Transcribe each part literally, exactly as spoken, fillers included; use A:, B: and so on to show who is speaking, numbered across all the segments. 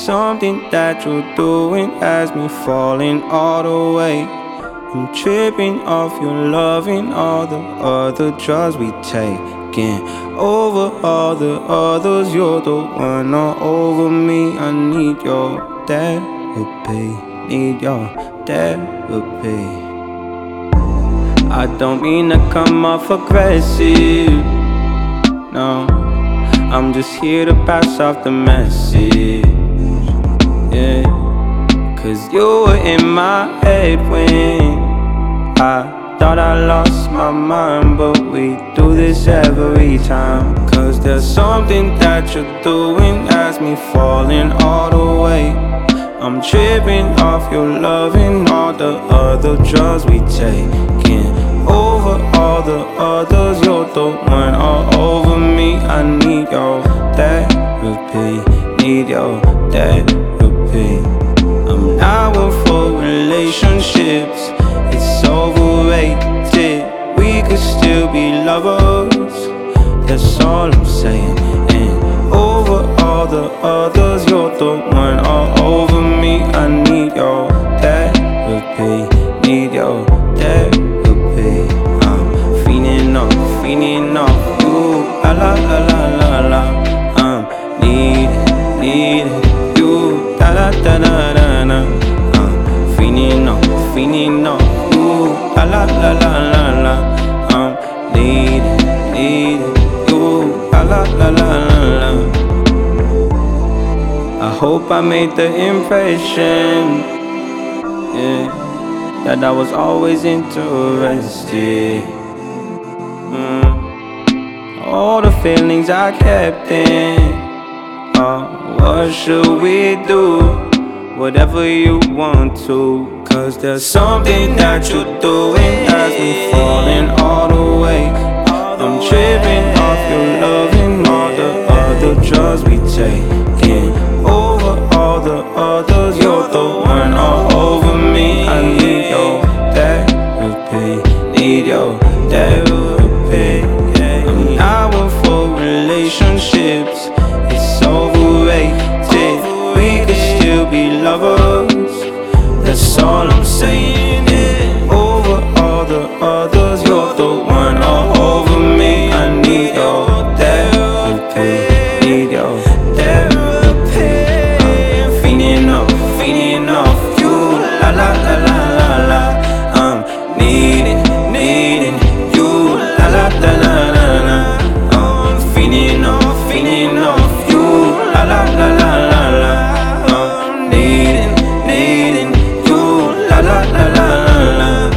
A: something that you're doing has me falling all the way. I'm tripping off your loving, all the other drugs we taking. Over all the others, you're the one all over me. I need your therapy, need your therapy. I don't mean to come off aggressive, no, I'm just here to pass off the message, yeah. Cause you were in my head when I thought I lost my mind, but we do this every time. Cause there's something that you're doing has me falling all the way. I'm tripping off your loving, all the other drugs we taking. Over all the others, you're the one all over me. I need your therapy, need your therapy. I'm not one for relationships, it's overrated. We could still be lovers, that's all I'm saying. And over all the others, you're the one all over me. I need your therapy, need your therapy. I'm feeling off, feeling off you, la la la la la la. I'm needing, needing you, da da da da da da. I'm feeling off, feeling off you, la la la la la la. I'm needing, needing you, la la la la la la. I hope I made the impression, yeah, that I was always interested. mm. All the feelings I kept in, oh, what should we do? Whatever you want to. Cause there's something that you're doing has me falling all the way. I'm tripping off your loving, all the other drugs we taking. Over all the others, you're the one all over me. I need your therapy, need your therapy. I'm not one for relationships, it's overrated. We could still be lovers, that's all I'm saying. Yeah. Over all the others, you're the one all over me. I need your therapy, need your therapy. I'm feeling off, feeling off you, la la la la la la. I'm needing, needing you, la la la la la la. I'm feeling off, feeling off you, la la la la la la. I'm needing, needing you, la la la la la la.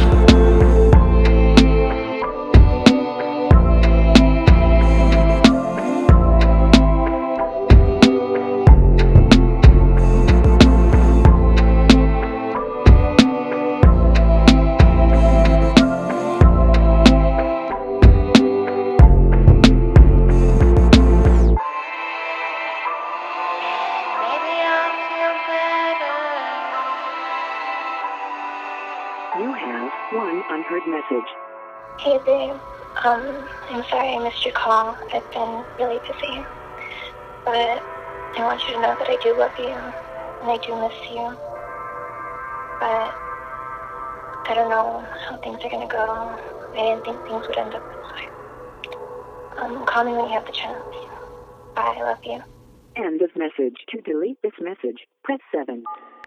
B: You have one unheard message.
C: Hey babe, um, I'm sorry I missed your call. I've been really busy. But I want you to know that I do love you, and I do miss you. But I don't know how things are gonna go. I didn't think things would end up this way. Um, call me when you have the chance. Bye, I love you.
B: End of message. To delete this message, press seven.